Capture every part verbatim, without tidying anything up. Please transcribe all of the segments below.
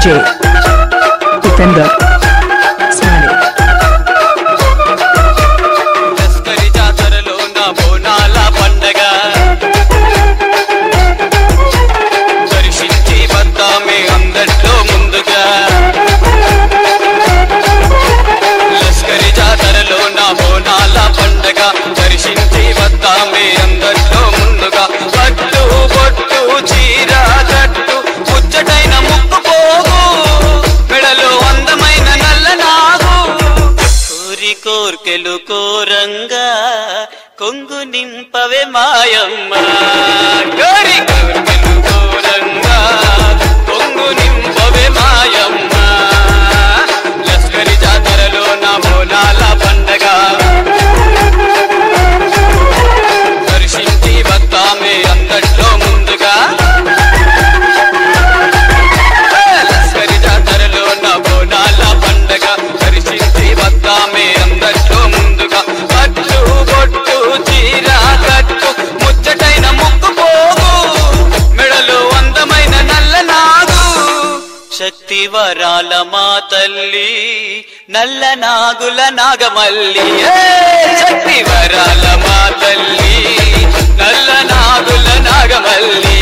DJ Defender Smiley లస్కరి జాతరలో నా బోనాల పండగ దర్శించి వద్దామే అందట్లో ముందుగా లస్కరి జాతరలో నా బోనాల పండగ దర్శించి వద్దామే అందట్లో ముందుగా పట్టు బొట్టు చీర కట్టు ముచ్చటైన ముక్కు పోగు మెడలో అందమైన నల్ల నాగు కోరి కోర్కెలు కోరంగా కొంగు నింపవే మాయమ్మ కోరి కోర్కెలు కోరంగా కొంగు నింపవే మాయమ్మ లస్కరి జాతరలో నా బోనాల పండగ దర్శించి వద్దామే అందట్లో ముందుగా లస్కరి జాతరలో నా బోనాల పండగ దర్శించి వద్దామే అందట్లో ముందుగా పట్టు బొట్టు చీర కట్టు ముచ్చటైన ముక్కు పోగు మెడలో అందమైన నల్ల నాగు శక్తి వరాల మా తల్లి నల్ల నాగుల నాగమల్లి శక్తి వరాల మా తల్లి నల్ల నాగుల నాగమల్లి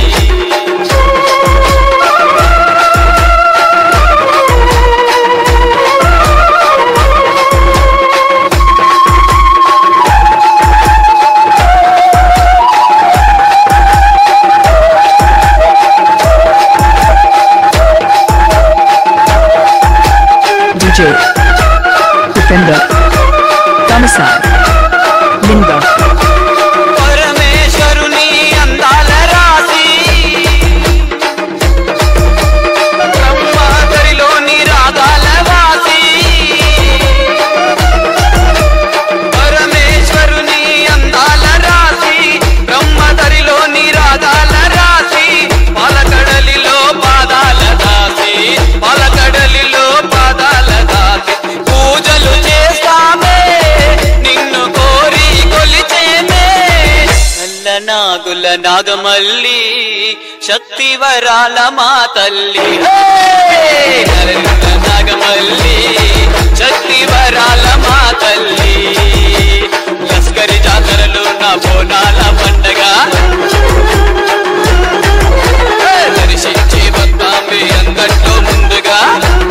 DJ Defender Domicile Linda పరమేశ్వరుని అందాల రాసి బ్రహ్మదరిలోని రాగాల వాసి పరమేశ్వరుని అందాల రాసి బ్రహ్మదరిలోని రాగాల రాసి పాలకడలిలో పాదాల దాసి పాలకడలిలో పాదాల దాసి పూజలు చేస్తామే నిన్ను కోరి కొలిచేమే నల్ల నాగుల నాగమల్లి శక్తి వరాల మా తల్లి నల్ల నాగమల్లి శక్తి వరాల మా తల్లి లస్కరి జాతరలో నా బోనాల పండగ దర్శించి వద్దామే అందట్లో ముందుగా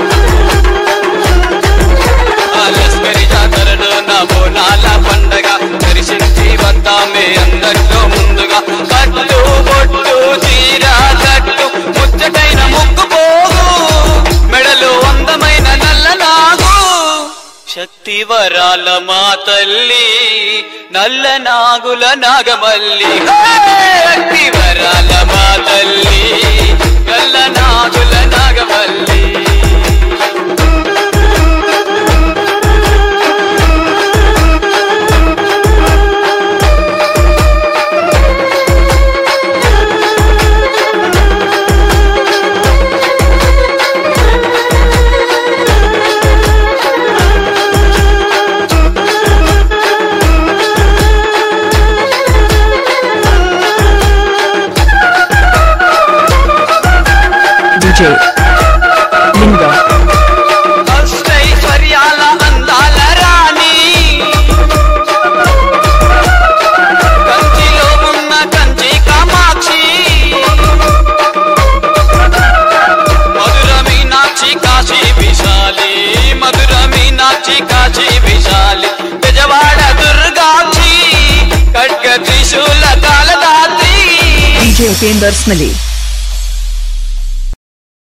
లస్కరి జాతరలో నా బోనాల పండగ దర్శించి వద్దామే అందట్లో ముందుగా కట్టు బొట్టు చీర కట్టు ముచ్చటైన ముక్కు పోగు మెడలో అందమైన నల్ల నాగు శక్తి వరాల మా తల్లి నల్ల నాగుల నాగమల్లి శక్తి వరాల మా తల్లి నల్ల నాగుల నాగమల్లి DJ Linda అష్టైశ్వర్యాల అందాల రాణి కంచిలో ఉన్న కంచి కామాక్షి మధుర మీనాక్షి కాశీ విశాలి మధుర మీనాక్షి కాశీ విశాలి బెజవాడ దుర్గాక్షి ఖడ్గ త్రిశూల కాలదాత్రి DJ Defender Smiley